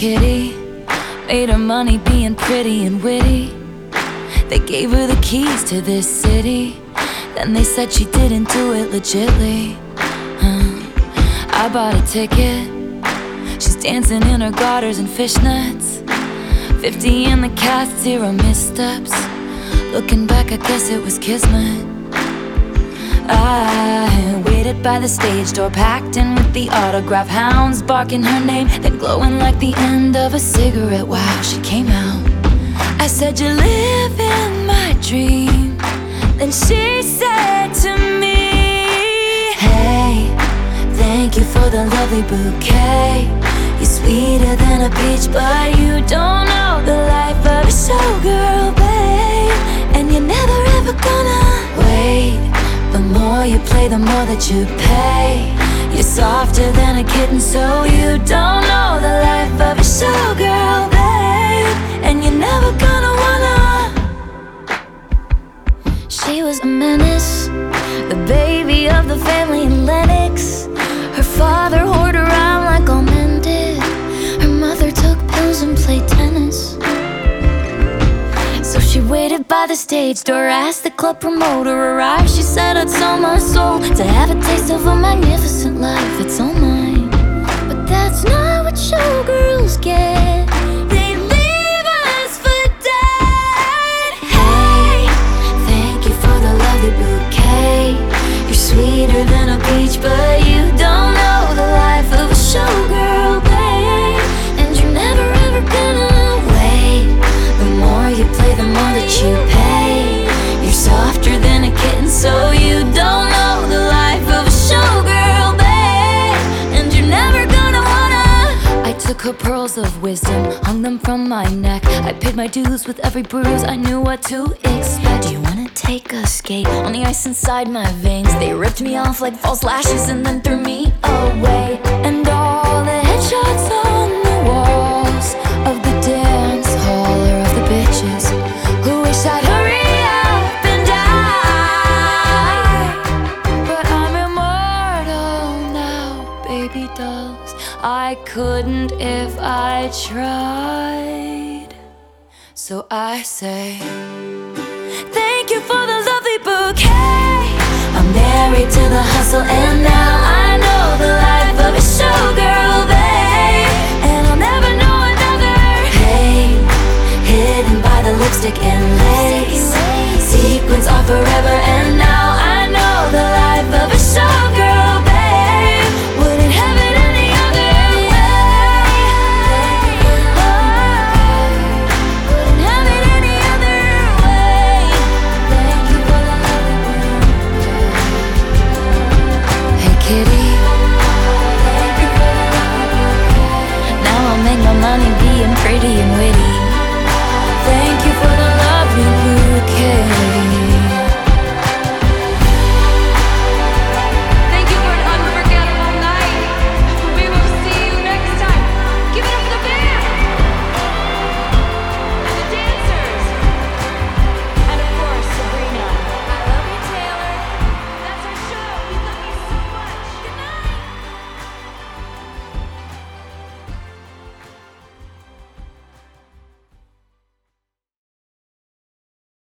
kitty, made her money being pretty and witty. They gave her the keys to this city, then they said she didn't do it legitly. I bought a ticket, she's dancing in her garters and fishnets. 50 in the cast, 0 missteps. Looking back, I guess it was kismet. I waited by the stage door, packed in with the autograph hounds, barking her name, then glowing like the end of a cigarette. Wow, she came out. I said, "You live in my dream." Then she said to me, "Hey, thank you for the lovely bouquet. You're sweeter than a peach, but you don't know the life of a showgirl, babe. And you're never ever gonna wait. The more you play, the more that you pay. You're softer than a kitten, so you don't know the life of a showgirl, babe. And you're never gonna wanna." She was a menace, the baby of the family in Lennox. Her father whored around like all men did. Her mother took pills and played tennis. So she waited by the stage door, asked the club promoter arrive. She said, "I'd sell my soul to have a taste of a magnificent life. It's all mine." But that's not what showgirls get. They leave us for dead. Hey, thank you for the lovely bouquet. You're sweeter than a peach, but you don't know the life of a showgirl, babe. And you're never ever gonna wait. The more you play, the more that you pay. You're softer than a kitten, so you don't know the life of a showgirl, babe. And you're never gonna wanna. I took her pearls of wisdom, hung them from my neck. I paid my dues with every bruise, I knew what to expect. Do you wanna take a skate on the ice inside my veins? They ripped me off like false lashes and then threw me away. And all the headshots on the walls of the dance hall are of the bitches who wish I'd hurry up and die. But I'm immortal now, baby dolls. I couldn't if I tried. So I say, thank you for the lovely bouquet. I'm married to the hustle, and now I know the life of a showgirl, babe. And I'll never know another pain hidden by the lipstick and lace.